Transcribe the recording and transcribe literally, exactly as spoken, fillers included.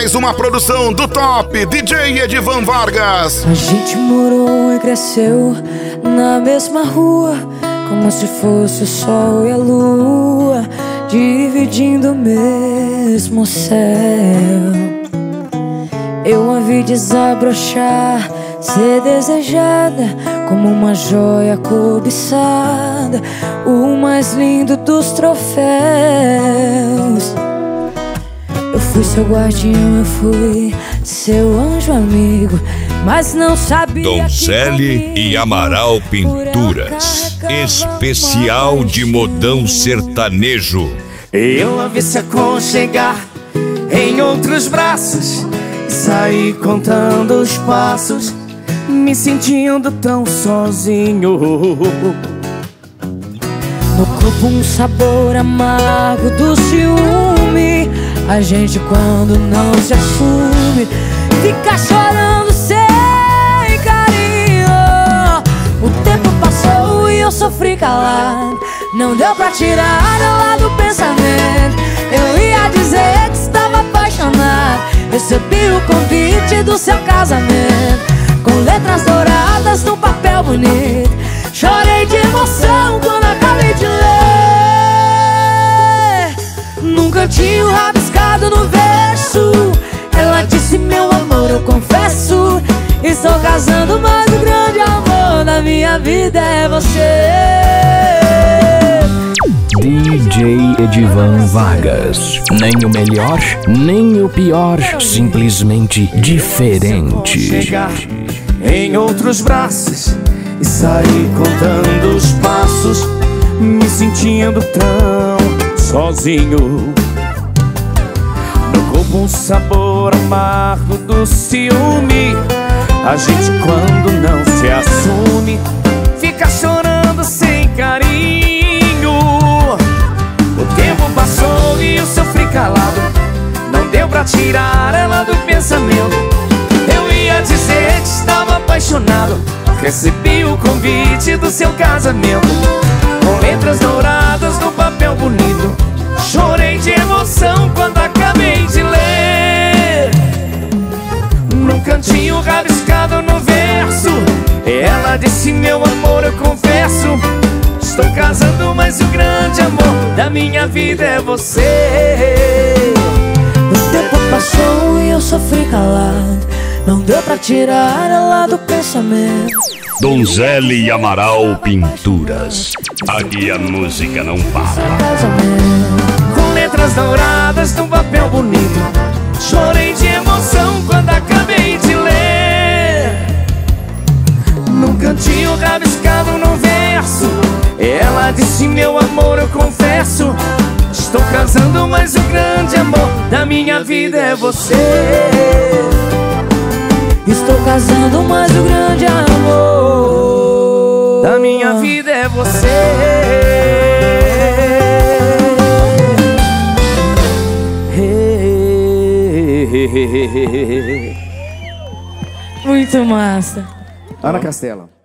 Mais uma produção do top D J Edivan Vargas. A gente morou e cresceu na mesma rua, como se fosse o sol e a lua, dividindo o mesmo céu. Eu a vi desabrochar, ser desejada como uma joia cobiçada, o mais lindo dos troféus. Eu fui seu guardião, eu fui seu anjo amigo, mas não sabia. Donzelle e Amaral Pinturas, especial de modão sertanejo. Eu a vi se aconchegar em outros braços, saí contando os passos, me sentindo tão sozinho. No corpo um sabor amargo do ciúme. A gente quando não se assume fica chorando sem carinho. O tempo passou e eu sofri calado, não deu pra tirar ela do pensamento. Eu ia dizer que estava apaixonado, recebi o convite do seu casamento, com letras douradas num papel bonito. Chorei de emoção quando acabei de ler. Num cantinho rabiscado no verso, ela disse: meu amor, eu confesso, estou casando, mas o grande amor da minha vida é você. D J Edivan Vargas. Nem o melhor, nem o pior, simplesmente diferente. Chegar em outros braços e sair contando os passos, me sentindo tão sozinho. No corpo um sabor amargo do ciúme. A gente quando não se assume fica chorando sem carinho. O tempo passou e eu sofri calado, não deu pra tirar ela do pensamento. Eu ia dizer que estava apaixonado, recebi o convite do seu casamento, com letras douradas no papel bonito. Chorei de emoção quando acabei de ler. Num cantinho rabiscado no verso, ela disse: meu amor, eu confesso, estou casando, mas o grande amor da minha vida é você. O tempo passou e eu sofri calado, não deu pra tirar ela do pensamento. Donzelle e Amaral Pinturas, aqui a música não para. Com letras douradas num papel bonito, chorei de emoção quando acabei de ler. Num cantinho rabiscado no verso, ela disse: meu amor, eu confesso, estou casando, mas o grande amor da minha vida é você. Estou casando, mas o grande amor da minha vida é você. Muito massa. Ana Castela.